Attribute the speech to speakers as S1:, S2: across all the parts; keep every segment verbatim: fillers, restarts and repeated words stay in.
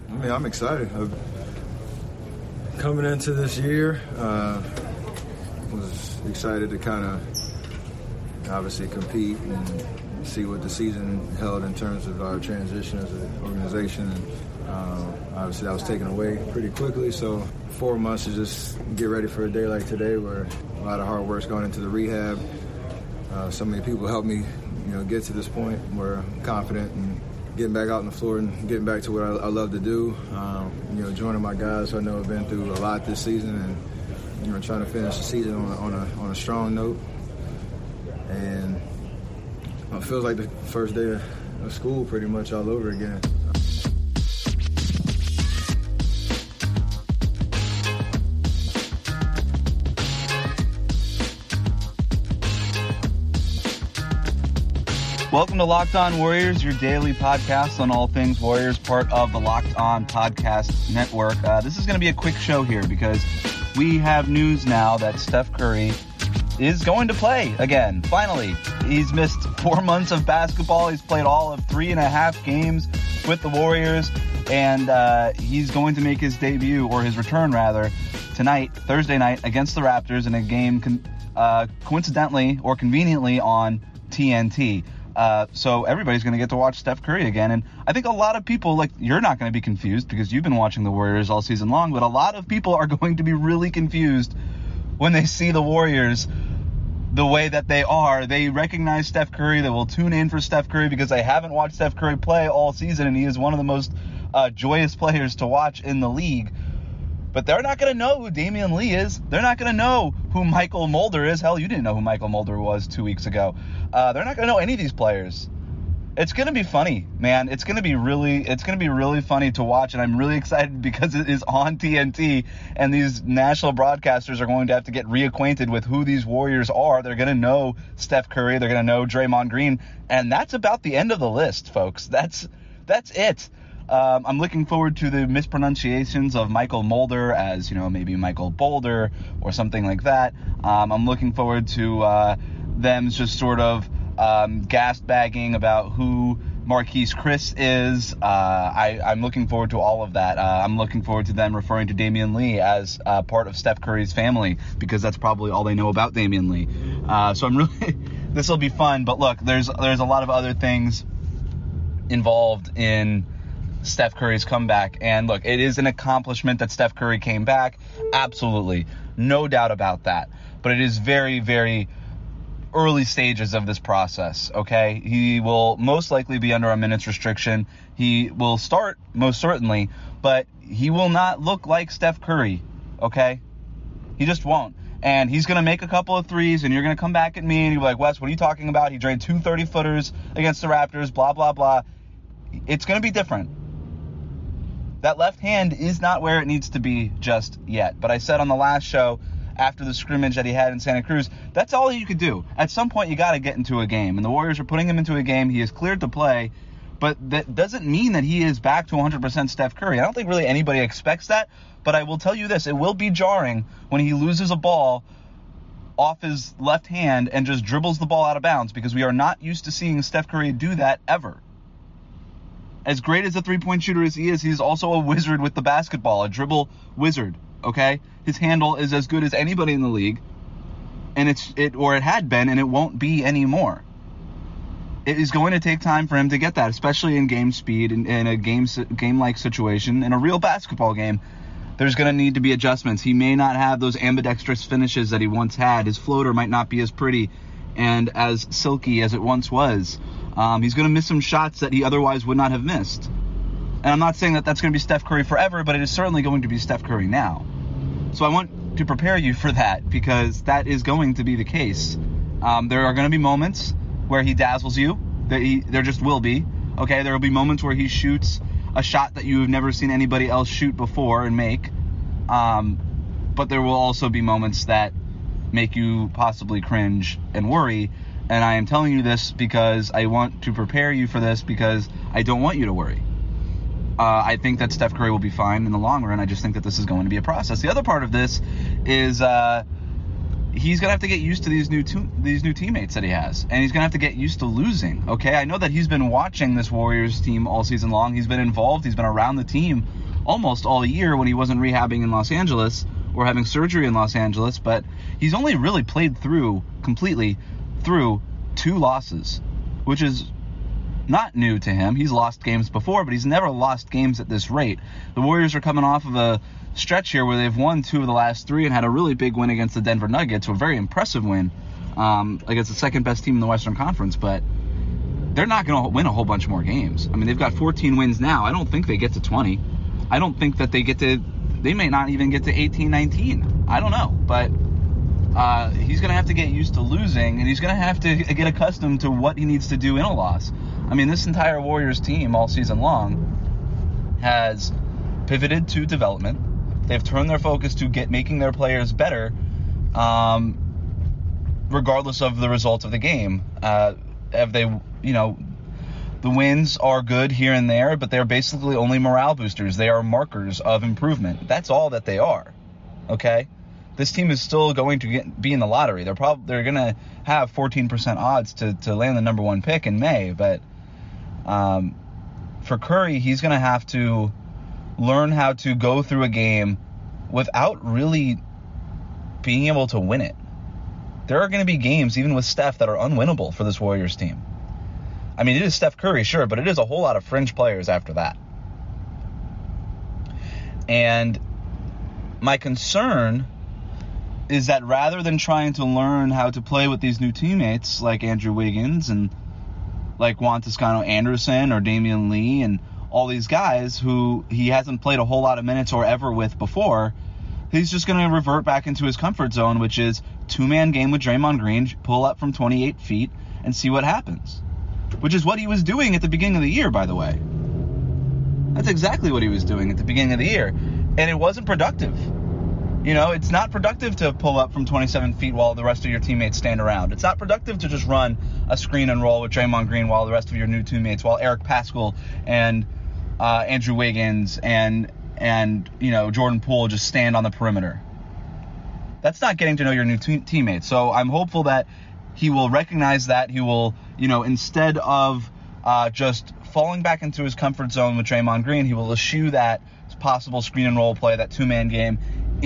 S1: I mean, I'm excited. I've, coming into this year, uh, was excited to kind of obviously compete and see what the season held in terms of our transition as an organization. And uh, obviously that was taken away pretty quickly, so four months to just get ready for a day like today where a lot of hard work's gone into the rehab. Uh, so many people helped me, you know, get to this point where I'm confident and getting back out on the floor and getting back to what I, I love to do. Um, you know, joining my guys who I know have been through a lot this season, and you know, trying to finish the season on a, on a, on a strong note. And it feels like the first day of school pretty much all over again.
S2: Welcome to Locked On Warriors, your daily podcast on all things Warriors, part of the Locked On Podcast Network. Uh, this is going to be a quick show here because we have news now that Steph Curry is going to play again. Finally, he's missed four months of basketball. He's played all of three and a half games with the Warriors, and uh, he's going to make his debut, or his return rather, tonight, Thursday night, against the Raptors in a game con- uh, coincidentally or conveniently on T N T. Uh, so everybody's going to get to watch Steph Curry again. And I think a lot of people, like, you're not going to be confused because you've been watching the Warriors all season long, but a lot of people are going to be really confused when they see the Warriors the way that they are. They recognize Steph Curry. They will tune in for Steph Curry because they haven't watched Steph Curry play all season, and he is one of the most uh, joyous players to watch in the league. But they're not going to know who Damian Lee is. They're not going to know who Michael Mulder is. Hell, you didn't know who Michael Mulder was two weeks ago. Uh, they're not going to know any of these players. It's going to be funny, man. It's going to be really, it's going to be really funny to watch, and I'm really excited because it is on T N T, and these national broadcasters are going to have to get reacquainted with who these Warriors are. They're going to know Steph Curry. They're going to know Draymond Green, and that's about the end of the list, folks. That's that's it. Um, I'm looking forward to the mispronunciations of Michael Mulder as, you know, maybe Michael Boulder or something like that. Um, I'm looking forward to uh, them just sort of um, gas bagging about who Marquise Chris is. Uh, I, I'm looking forward to all of that. Uh, I'm looking forward to them referring to Damian Lee as uh, part of Steph Curry's family because that's probably all they know about Damian Lee. Uh, so I'm really, this will be fun. But look, there's there's a lot of other things involved in Steph Curry's comeback. And look, it is an accomplishment that Steph Curry came back. Absolutely. No doubt about that. But it is very, very early stages of this process, okay? He will most likely be under a minutes restriction. He will start, most certainly, but he will not look like Steph Curry, okay? He just won't. And he's going to make a couple of threes, and you're going to come back at me, and you'll be like, Wes, what are you talking about? He drained two thirty-footers against the Raptors, blah, blah, blah. It's going to be different. That left hand is not where it needs to be just yet. But I said on the last show, after the scrimmage that he had in Santa Cruz, that's all you could do. At some point, you got to get into a game. And the Warriors are putting him into a game. He is cleared to play. But that doesn't mean that he is back to one hundred percent Steph Curry. I don't think really anybody expects that. But I will tell you this. It will be jarring when he loses a ball off his left hand and just dribbles the ball out of bounds, because we are not used to seeing Steph Curry do that ever. As great as a three-point shooter as he is, he's also a wizard with the basketball, a dribble wizard, okay? His handle is as good as anybody in the league, and it's it or it had been, and it won't be anymore. It is going to take time for him to get that, especially in game speed, in, in a game game-like situation, in a real basketball game. There's going to need to be adjustments. He may not have those ambidextrous finishes that he once had. His floater might not be as pretty and as silky as it once was. Um, he's going to miss some shots that he otherwise would not have missed. And I'm not saying that that's going to be Steph Curry forever, but it is certainly going to be Steph Curry now. So I want to prepare you for that, because that is going to be the case. Um, there are going to be moments where he dazzles you. That he, there just will be. Okay, there will be moments where he shoots a shot that you've never seen anybody else shoot before and make. Um, but there will also be moments that make you possibly cringe and worry. And I am telling you this because I want to prepare you for this, because I don't want you to worry. Uh, I think that Steph Curry will be fine in the long run. I just think that this is going to be a process. The other part of this is uh, he's gonna have to get used to these new to- these new teammates that he has, and he's gonna have to get used to losing. Okay, I know that he's been watching this Warriors team all season long. He's been involved. He's been around the team almost all year when he wasn't rehabbing in Los Angeles or having surgery in Los Angeles. But he's only really played through completely through two losses, which is not new to him. He's lost games before, but he's never lost games at this rate. The Warriors are coming off of a stretch here where they've won two of the last three and had a really big win against the Denver Nuggets, a very impressive win um, against the second best team in the Western Conference, but they're not going to win a whole bunch more games. I mean, they've got fourteen wins now. I don't think they get to twenty. I don't think that they get to, they may not even get to eighteen, nineteen. I don't know, but uh, he's going to have to get used to losing, and he's going to have to get accustomed to what he needs to do in a loss. I mean, this entire Warriors team all season long has pivoted to development. They've turned their focus to get making their players better, um, regardless of the result of the game. Uh, have they, you know, the wins are good here and there, but they're basically only morale boosters. They are markers of improvement. That's all that they are. Okay, this team is still going to get, be in the lottery. They're probably they're gonna have fourteen percent odds to to land the number one pick in May, but um, for Curry, he's gonna have to learn how to go through a game without really being able to win it. There are going to be games, even with Steph, that are unwinnable for this Warriors team. I mean, it is Steph Curry, sure, but it is a whole lot of fringe players after that. And my concern is that rather than trying to learn how to play with these new teammates like Andrew Wiggins and like Juan Toscano Anderson or Damian Lee and all these guys who he hasn't played a whole lot of minutes or ever with before, he's just going to revert back into his comfort zone, which is two-man game with Draymond Green, pull up from twenty-eight feet, and see what happens. Which is what he was doing at the beginning of the year, by the way. That's exactly what he was doing at the beginning of the year. And it wasn't productive. You know, it's not productive to pull up from twenty-seven feet while the rest of your teammates stand around. It's not productive to just run a screen and roll with Draymond Green while the rest of your new teammates, while Eric Paschall and Uh, Andrew Wiggins and and you know Jordan Poole just stand on the perimeter. That's not getting to know your new te- teammates. So I'm hopeful that he will recognize that. He will, you know, instead of uh, just falling back into his comfort zone with Draymond Green, he will eschew that possible screen and roll play, that two-man game,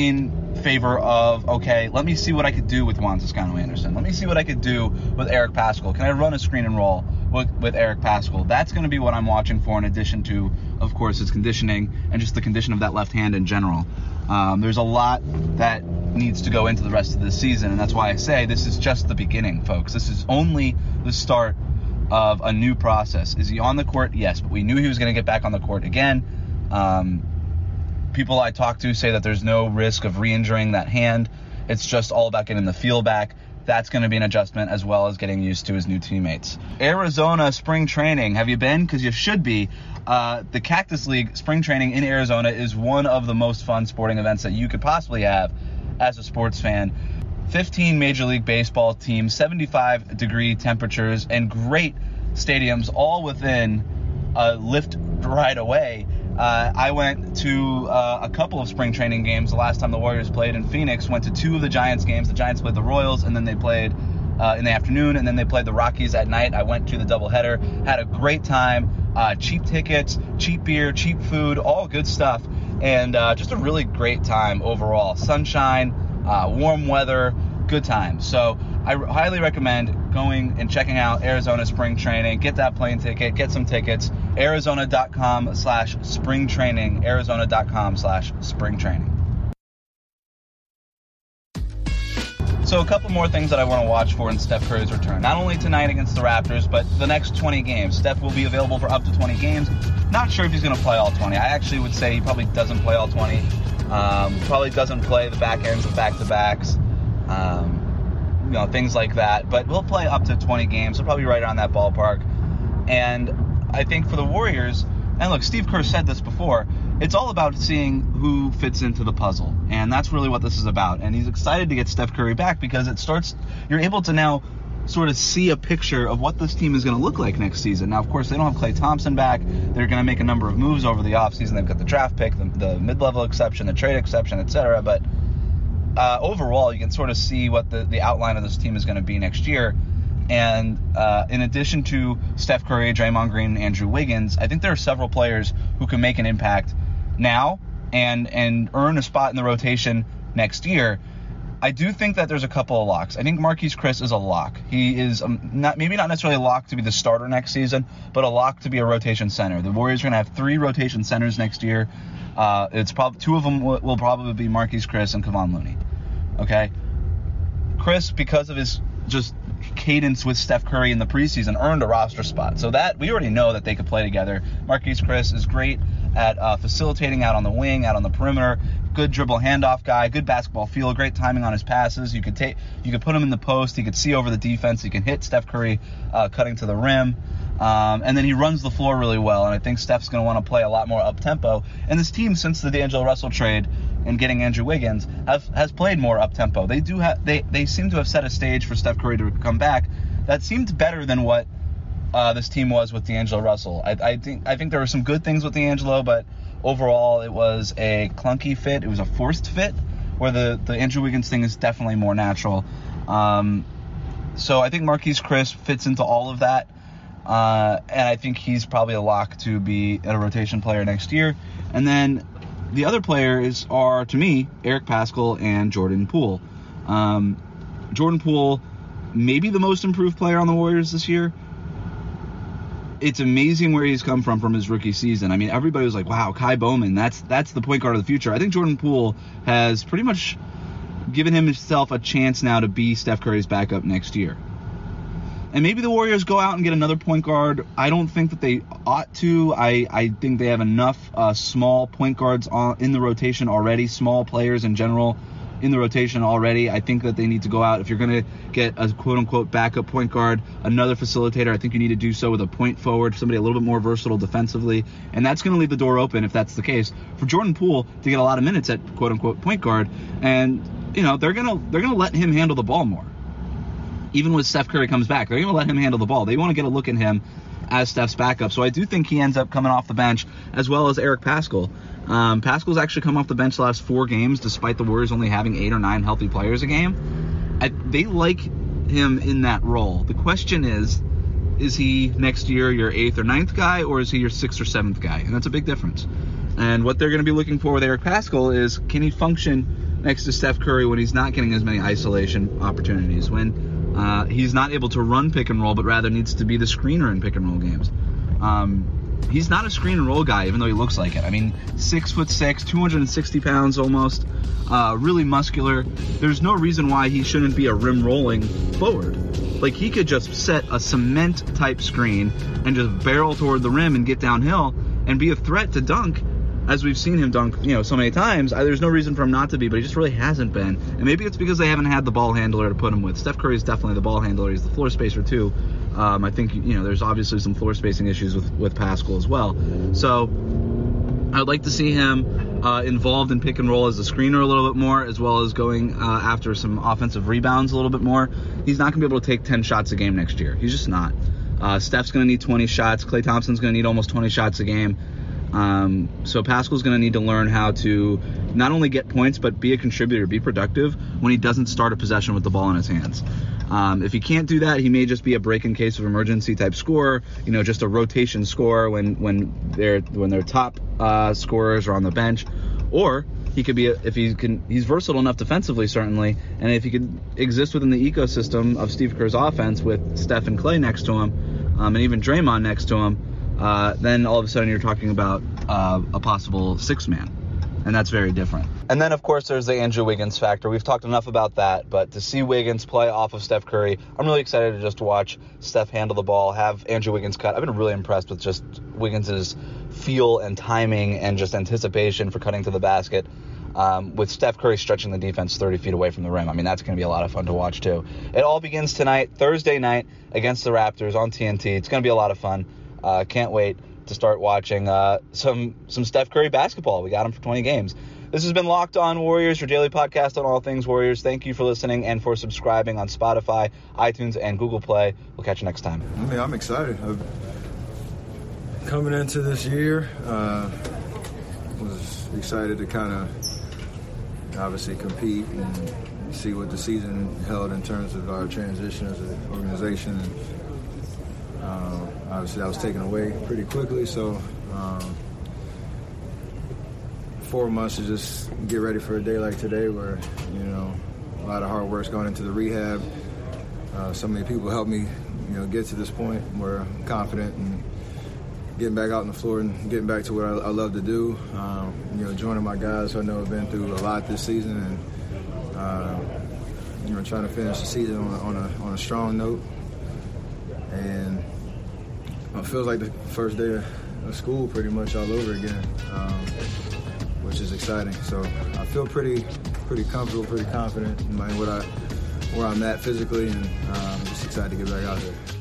S2: in favor of, okay, let me see what I could do with Juan Toscano Anderson. Let me see what I could do with Eric Paschall. Can I run a screen and roll with, with Eric Paschall? That's going to be what I'm watching for, in addition to, of course, his conditioning and just the condition of that left hand in general. Um, there's a lot that needs to go into the rest of this season, and that's why I say this is just the beginning, folks. This is only the start of a new process. Is he on the court? Yes, but we knew he was going to get back on the court again. Um, people I talk to say that there's no risk of re-injuring that hand. It's just all about getting the feel back. That's going to be an adjustment, as well as getting used to his new teammates. Arizona spring training. Have you been? Because you should be. Uh, the Cactus League spring training in Arizona is one of the most fun sporting events that you could possibly have as a sports fan. fifteen Major League Baseball teams, seventy-five degree temperatures, and great stadiums all within a lift ride away. Uh, I went to uh, a couple of spring training games the last time the Warriors played in Phoenix. Went to two of the Giants games. The Giants played the Royals, and then they played uh, in the afternoon, and then they played the Rockies at night. I went to the doubleheader, had a great time. Uh, cheap tickets, cheap beer, cheap food, all good stuff, and uh, just a really great time overall. Sunshine, uh, warm weather, good times. So I r- highly recommend going and checking out Arizona spring training. Get that plane ticket, get some tickets. Arizona.com slash spring training. Arizona.com slash spring training. So a couple more things that I want to watch for in Steph Curry's return. Not only tonight against the Raptors, but the next twenty games. Steph will be available for up to twenty games. Not sure if he's going to play all twenty. I actually would say he probably doesn't play all twenty. Um, probably doesn't play the back ends of back-to-backs. Um, you know, things like that. But he'll play up to twenty games. He'll probably be right around that ballpark. And I think for the Warriors, and look, Steve Kerr said this before, it's all about seeing who fits into the puzzle. And that's really what this is about. And he's excited to get Steph Curry back because it starts, you're able to now sort of see a picture of what this team is going to look like next season. Now, of course, they don't have Klay Thompson back. They're going to make a number of moves over the offseason. They've got the draft pick, the, the mid-level exception, the trade exception, et cetera. But uh, overall, you can sort of see what the, the outline of this team is going to be next year. And uh, in addition to Steph Curry, Draymond Green, and Andrew Wiggins, I think there are several players who can make an impact now and and earn a spot in the rotation next year. I do think that there's a couple of locks. I think Marquese Chriss is a lock. He is um, not maybe not necessarily a lock to be the starter next season, but a lock to be a rotation center. The Warriors are going to have three rotation centers next year. Uh, it's probably two of them will, will probably be Marquese Chriss and Kevon Looney. Okay, Chriss, because of his just cadence with Steph Curry in the preseason, earned a roster spot. So that we already know that they could play together. Marquese Chriss is great at uh, facilitating out on the wing, out on the perimeter. Good dribble handoff guy, good basketball feel, great timing on his passes. You could take, you could put him in the post. He could see over the defense. He can hit Steph Curry uh, cutting to the rim. Um, and then he runs the floor really well. And I think Steph's going to want to play a lot more up tempo. And this team, since the D'Angelo Russell trade and getting Andrew Wiggins, have, has played more up tempo. They do have, they they seem to have set a stage for Steph Curry to come back that seemed better than what uh, this team was with D'Angelo Russell. I, I think I think there were some good things with D'Angelo, but overall it was a clunky fit. It was a forced fit, where the, the Andrew Wiggins thing is definitely more natural. Um, so I think Marquese Chriss fits into all of that. Uh, and I think he's probably a lock to be a rotation player next year. And then the other players are, to me, Eric Paschall and Jordan Poole. Um, Jordan Poole, maybe the most improved player on the Warriors this year. It's amazing where he's come from from his rookie season. I mean, everybody was like, wow, Kai Bowman, that's that's the point guard of the future. I think Jordan Poole has pretty much given himself a chance now to be Steph Curry's backup next year. And maybe the Warriors go out and get another point guard. I don't think that they ought to. I, I think they have enough uh, small point guards on, in the rotation already, small players in general in the rotation already. I think that they need to go out. If you're going to get a quote-unquote backup point guard, another facilitator, I think you need to do so with a point forward, somebody a little bit more versatile defensively. And that's going to leave the door open, if that's the case, for Jordan Poole to get a lot of minutes at quote-unquote point guard. And, you know, they're going to they're going to let him handle the ball more. Even when Steph Curry comes back, they're going to let him handle the ball. They want to get a look at him as Steph's backup. So I do think he ends up coming off the bench, as well as Eric Paschall. Um, Paschall's actually come off the bench the last four games, despite the Warriors only having eight or nine healthy players a game. I, they like him in that role. The question is, is he next year your eighth or ninth guy, or is he your sixth or seventh guy? And that's a big difference. And what they're going to be looking for with Eric Paschall is, can he function next to Steph Curry when he's not getting as many isolation opportunities, when Uh, he's not able to run pick and roll, but rather needs to be the screener in pick and roll games. Um, he's not a screen and roll guy, even though he looks like it. I mean, six foot six, two hundred sixty pounds almost, uh, really muscular. There's no reason why he shouldn't be a rim rolling forward. Like, he could just set a cement type screen and just barrel toward the rim and get downhill and be a threat to dunk, as we've seen him dunk, you know, so many times. I, there's no reason for him not to be, but he just really hasn't been. And maybe it's because they haven't had the ball handler to put him with. Steph Curry is definitely the ball handler. He's the floor spacer too. Um, I think, you know, there's obviously some floor spacing issues with, with Paschall as well. So I would like to see him uh, involved in pick and roll as a screener a little bit more, as well as going uh, after some offensive rebounds a little bit more. He's not going to be able to take ten shots a game next year. He's just not. Uh, Steph's going to need twenty shots. Klay Thompson's going to need almost twenty shots a game. Um, so Paschall's going to need to learn how to not only get points, but be a contributor, be productive when he doesn't start a possession with the ball in his hands. Um, if he can't do that, he may just be a break in case of emergency type scorer, you know, just a rotation scorer when, when their when their top uh, scorers are on the bench. Or he could be, a, if he can, he's versatile enough defensively, certainly, and if he could exist within the ecosystem of Steve Kerr's offense with Steph and Klay next to him, um, and even Draymond next to him, Uh, then all of a sudden you're talking about uh, a possible six-man, and that's very different. And then, of course, there's the Andrew Wiggins factor. We've talked enough about that, but to see Wiggins play off of Steph Curry, I'm really excited to just watch Steph handle the ball, have Andrew Wiggins cut. I've been really impressed with just Wiggins' feel and timing and just anticipation for cutting to the basket, um, with Steph Curry stretching the defense thirty feet away from the rim. I mean, that's going to be a lot of fun to watch, too. It all begins tonight, Thursday night, against the Raptors on T N T. It's going to be a lot of fun. Uh, can't wait to start watching uh, some some Steph Curry basketball. We got him for twenty games. This has been Locked On Warriors, your daily podcast on all things Warriors. Thank you for listening and for subscribing on Spotify, iTunes, and Google Play. We'll catch you next time.
S1: I mean, I'm excited. I've, coming into this year, uh, was excited to kind of obviously compete and see what the season held in terms of our transition as an organization. And, uh, obviously, that was taken away pretty quickly, so um, four months to just get ready for a day like today where, you know, a lot of hard work's gone into the rehab. Uh, so many people helped me, you know, get to this point where I'm confident and getting back out on the floor and getting back to what I, I love to do. Um, you know, joining my guys who I know have been through a lot this season, and uh, you know, trying to finish the season on a, on a on a strong note. And it feels like the first day of school pretty much all over again, um, which is exciting. So I feel pretty pretty comfortable, pretty confident in my, what I where I'm at physically, and um, just excited to get back out there.